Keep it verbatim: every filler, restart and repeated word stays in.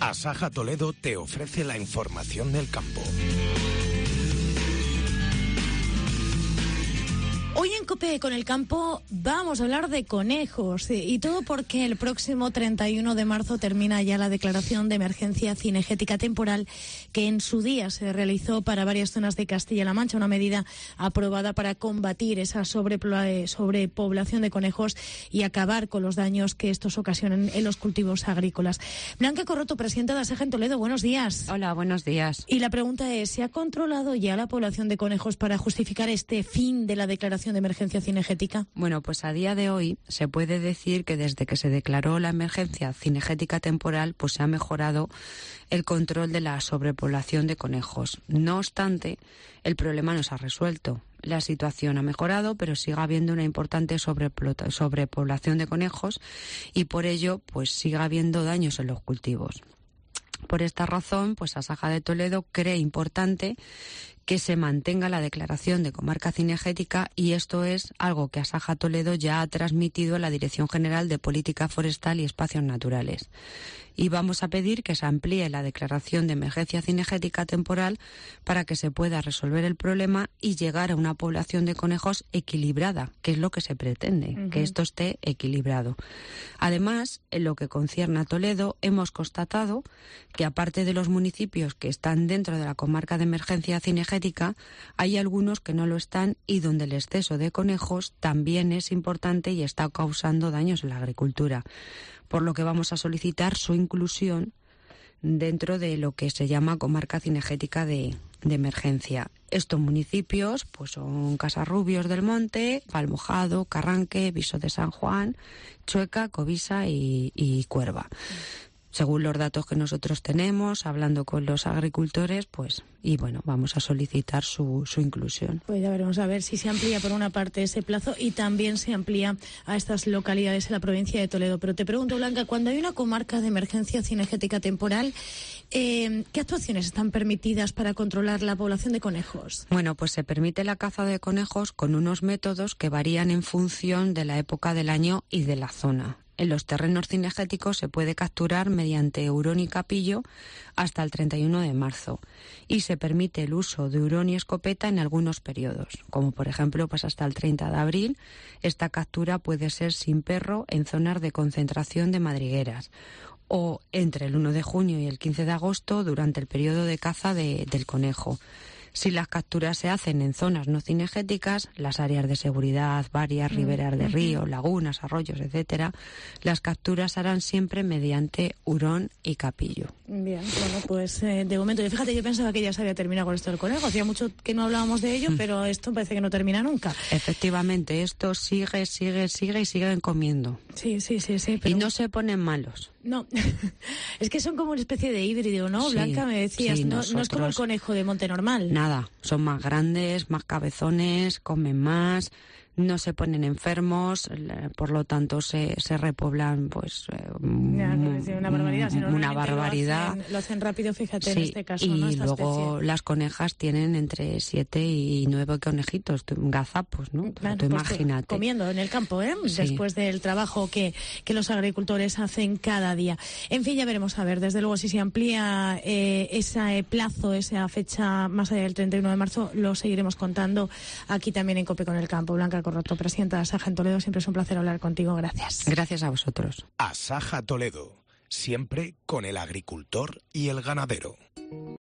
Asaja Toledo te ofrece la información del campo. Hoy en COPE con el campo vamos a hablar de conejos y todo porque el próximo treinta y uno de marzo termina ya la declaración de emergencia cinegética temporal que en su día se realizó para varias zonas de Castilla-La Mancha, una medida aprobada para combatir esa sobrepoblación de conejos y acabar con los daños que estos ocasionan en los cultivos agrícolas. Blanca Corroto, presidenta de Asaja en Toledo, buenos días. Hola, buenos días. Y la pregunta es, ¿se ha controlado ya la población de conejos para justificar este fin de la declaración de emergencia cinegética? Bueno, pues a día de hoy se puede decir que desde que se declaró la emergencia cinegética temporal, pues se ha mejorado el control de la sobrepoblación de conejos. No obstante, el problema no se ha resuelto. La situación ha mejorado, pero sigue habiendo una importante sobrepoblación de conejos y por ello, pues sigue habiendo daños en los cultivos. Por esta razón, pues Asaja de Toledo cree importante que se mantenga la declaración de comarca cinegética y esto es algo que Asaja Toledo ya ha transmitido a la Dirección General de Política Forestal y Espacios Naturales. Y vamos a pedir que se amplíe la declaración de emergencia cinegética temporal para que se pueda resolver el problema y llegar a una población de conejos equilibrada, que es lo que se pretende, uh-huh. que esto esté equilibrado. Además, en lo que concierne a Toledo, hemos constatado que aparte de los municipios que están dentro de la comarca de emergencia cinegética, hay algunos que no lo están y donde el exceso de conejos también es importante y está causando daños en la agricultura. Por lo que vamos a solicitar su inclusión dentro de lo que se llama comarca cinegética de, de emergencia. Estos municipios pues son Casarrubios del Monte, Valmojado, Carranque, Viso de San Juan, Chueca, Covisa y, y Cuerva. Según los datos que nosotros tenemos, hablando con los agricultores, pues, y bueno, vamos a solicitar su, su inclusión. Pues ya veremos a ver si se amplía por una parte ese plazo y también se amplía a estas localidades en la provincia de Toledo. Pero te pregunto, Blanca, cuando hay una comarca de emergencia cinegética temporal, eh, ¿qué actuaciones están permitidas para controlar la población de conejos? Bueno, pues se permite la caza de conejos con unos métodos que varían en función de la época del año y de la zona. En los terrenos cinegéticos se puede capturar mediante hurón y capillo hasta el treinta y uno de marzo y se permite el uso de hurón y escopeta en algunos periodos, como por ejemplo pues hasta el treinta de abril. Esta captura puede ser sin perro en zonas de concentración de madrigueras o entre el uno de junio y el quince de agosto durante el periodo de caza de, del conejo. Si las capturas se hacen en zonas no cinegéticas, las áreas de seguridad, varias riberas de ríos, lagunas, arroyos, etcétera, las capturas harán siempre mediante hurón y capillo. Bien, bueno, pues eh, de momento, fíjate, yo pensaba que ya se había terminado con esto del conejo, hacía mucho que no hablábamos de ello, mm. pero esto parece que no termina nunca. Efectivamente, esto sigue, sigue, sigue y siguen comiendo. Sí, sí, sí, sí. Pero... Y no se ponen malos. No, es que son como una especie de híbrido, ¿no? Sí, Blanca, me decías, sí, no, nosotros... no es como el conejo de monte normal. Nada, son más grandes, más cabezones, comen más, no se ponen enfermos, por lo tanto se, se repoblan pues ya, una barbaridad, si una barbaridad. Lo hacen, lo hacen rápido, fíjate, sí, en este caso, y ¿no? Esta luego especie. Las conejas tienen entre siete y nueve conejitos, gazapos, ¿no? Claro, tú pues imagínate. Comiendo en el campo, ¿eh? Sí. Después del trabajo que, que los agricultores hacen cada día. En fin, ya veremos a ver, desde luego, si se amplía eh, ese plazo, esa fecha más allá del treinta y uno de marzo, lo seguiremos contando aquí también en COPE con el campo. Blanca Corroto, presidenta de Asaja en Toledo, siempre es un placer hablar contigo. Gracias. Gracias a vosotros. Asaja Toledo, siempre con el agricultor y el ganadero.